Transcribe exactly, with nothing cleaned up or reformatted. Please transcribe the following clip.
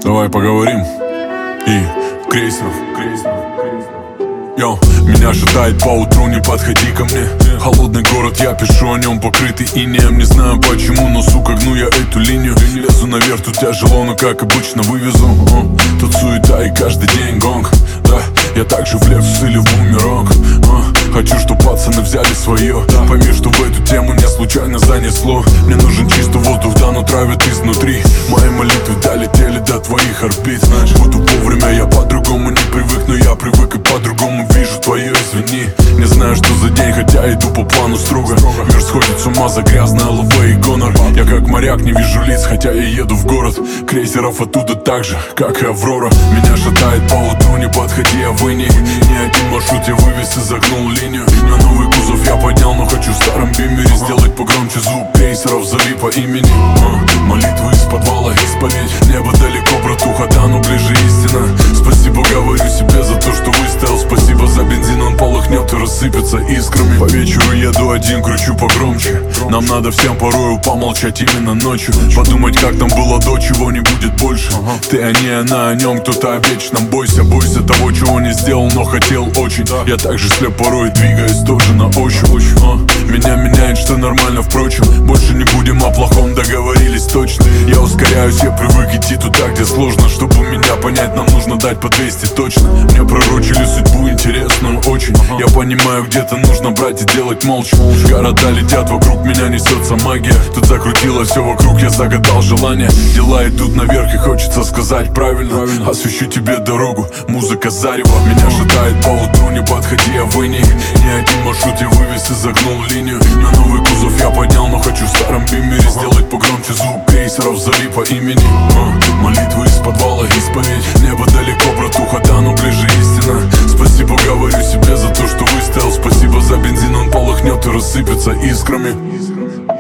Давай поговорим. И Крейсеров. Йо, меня шатает по утру, не подходи ко мне. Холодный город, я пишу о нем, покрытый инеем. Не знаю почему, но сука, гну я эту линию. Лезу наверх, тут тяжело, но как обычно вывезу. uh, Тут суета и каждый день гонг. Да, я также в Lexus или в бумеранг. uh, Хочу, чтоб пацаны взяли свое. Пойми, что в эту тему не случайно занесло. Мне нужен чистый воздух, да, но травят изнутри. Мои молитвы долетели до твоих орбит. Буду вовремя, я по-другому не привык, но я привык и по-другому вижу твое, извини. Не знаю, что за день, хотя иду по плану строго. Мир сходит с ума за грязное ЛВ и гонор. Я как моряк не вижу лиц, хотя я еду в город. Крейсеров оттуда так же, как и Аврора. Меня шатает по утру, не подходи, а вы не. Ни один маршрут я вывез и загнул линию. На новый кузов я поднял, но хочу в старом бимере сделать погромче звук крейсеров, зови по имени. а, Молитвы из подвала, исповедь. Небо далеко, братуха, да, но ближе истина. Спасибо говорю себе за то, что выстоял. Спасибо за бензин, он полыхнет и рассыпется искрами. По вечеру еду один, кручу погромче. Нам надо всем порою помолчать именно ночью. Подумать, как там было до, чего не будет больше. Ты о ней, она о нем, кто-то о вечном. Бойся, бойся того, чего не сделал, но хотел очень. Я также слеп порой, двигаюсь тоже на ощупь. а, Меня меняет, что нормально, впрочем. Больше не будем о плохом, договорились точно. Я ускоряюсь, я привык идти туда, где сложно. Чтобы меня понять, нам нужно дать по двести точно. Мне пророчили судьбу интересную очень. Я понимаю, где-то нужно брать и делать молча. Города летят, вокруг меня несется магия. Тут закрутилось все вокруг, я загадал желание. Дела идут наверх и хочется сказать правильно. Освещу тебе дорогу, музыка зарева. Меня шатает по утру, не подходи, а вы не. Ни один маршрут я вывез и загнул линию. На новый кузов я поднял, но хочу в старом бимере сделать погромче звук крейсеров, зови по имени. а, Молитвы из подвала, исповедь. Небо далеко, братуха, да, но ближе истина. Спасибо говорю себе за то, что выстоял. Спасибо за бензин, он полыхнет и рассыпется искрами.